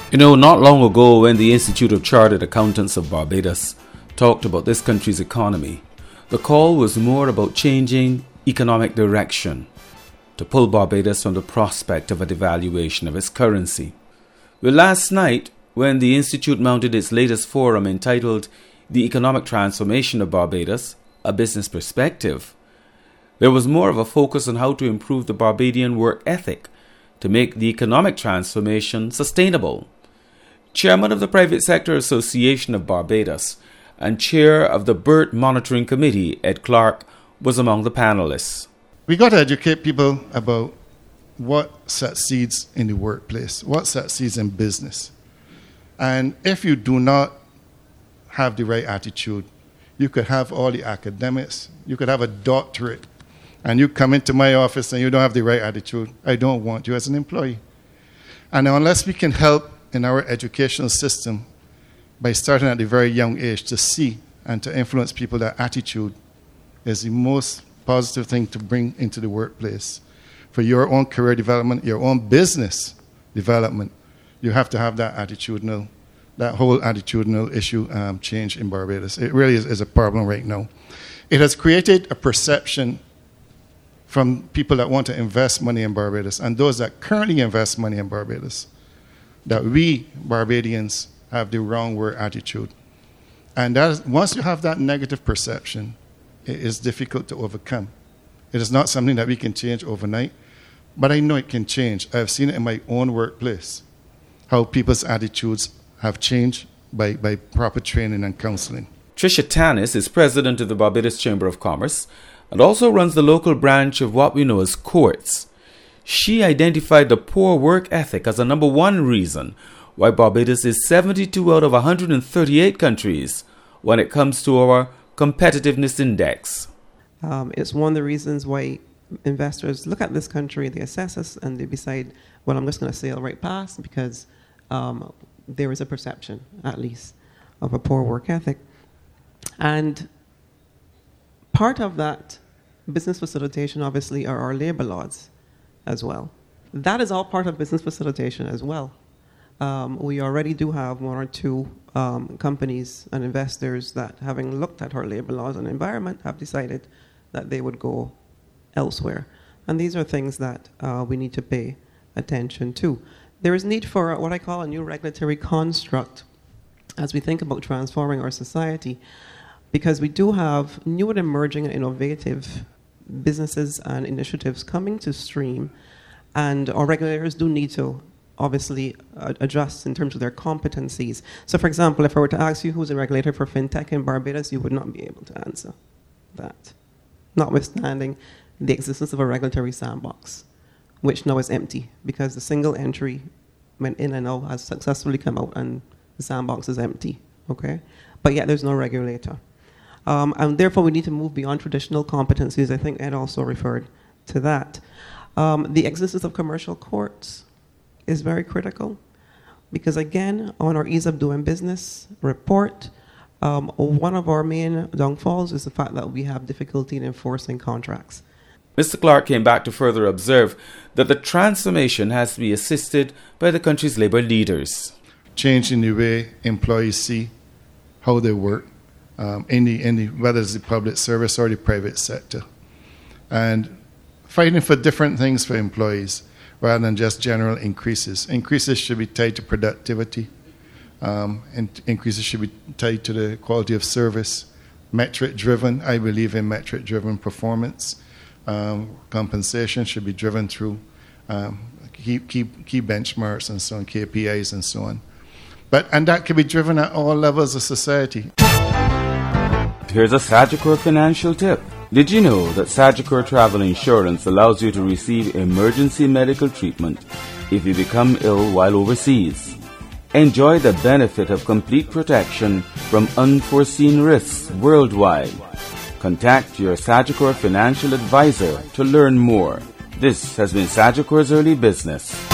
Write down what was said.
Not long ago when the Institute of Chartered Accountants of Barbados talked about this country's economy, the call was more about changing economic direction to pull Barbados from the prospect of a devaluation of its currency. Well, last night, when the Institute mounted its latest forum entitled The Economic Transformation of Barbados, A Business Perspective, there was more of a focus on how to improve the Barbadian work ethic to make the economic transformation sustainable. Chairman of the Private Sector Association of Barbados and Chair of the BERT Monitoring Committee, Ed Clark, was among the panelists. We got to educate people about what succeeds in the workplace, what succeeds in business. And if you do not have the right attitude, you could have all the academics, you could have a doctorate, and you come into my office and you don't have the right attitude, I don't want you as an employee. And unless we can help in our educational system by starting at a very young age to see and to influence people that attitude is the most positive thing to bring into the workplace. For your own career development, your own business development, you have to have that whole attitudinal issue change in Barbados. It really is a problem right now. It has created a perception from people that want to invest money in Barbados and those that currently invest money in Barbados that we Barbadians have the wrong work attitude. And once you have that negative perception, it is difficult to overcome. It is not something that we can change overnight, but I know it can change. I've seen it in my own workplace, how people's attitudes have changed by proper training and counseling. Tricia Tanis is president of the Barbados Chamber of Commerce and also runs the local branch of what we know as courts. She identified the poor work ethic as the number one reason why Barbados is 72 out of 138 countries when it comes to our competitiveness index. It's one of the reasons why investors look at this country, they assess us, and they decide, well, I'm just going to sail right past because there is a perception, at least, of a poor work ethic. And part of that business facilitation, obviously, are our labor laws as well. That is all part of business facilitation as well. We already do have one or two companies and investors that, having looked at our labor laws and environment, have decided that they would go elsewhere. And these are things that we need to pay attention to. There is need for what I call a new regulatory construct as we think about transforming our society, because we do have new and emerging and innovative businesses and initiatives coming to stream, and our regulators do need to obviously adjust in terms of their competencies. So, for example, if I were to ask you who's a regulator for fintech in Barbados, you would not be able to answer that, notwithstanding the existence of a regulatory sandbox, which now is empty because the single entry went in and now has successfully come out and the sandbox is empty, okay? But yet there's no regulator. And therefore we need to move beyond traditional competencies. I think Ed also referred to that. The existence of commercial courts is very critical because, again, on our ease of doing business report, one of our main downfalls is the fact that we have difficulty in enforcing contracts. Mr. Clark came back to further observe that the transformation has to be assisted by the country's labor leaders. Changing the way employees see how they work, whether it's the public service or the private sector. And fighting for different things for employees rather than just general increases. Increases should be tied to productivity. And increases should be tied to the quality of service. Metric-driven, I believe in metric-driven performance. Compensation should be driven through key benchmarks and so on, KPIs and so on. And that can be driven at all levels of society. Here's a Sagicor financial tip. Did you know that Sagicor Travel Insurance allows you to receive emergency medical treatment if you become ill while overseas? Enjoy the benefit of complete protection from unforeseen risks worldwide. Contact your Sagicor financial advisor to learn more. This has been Sagicor's Early Business.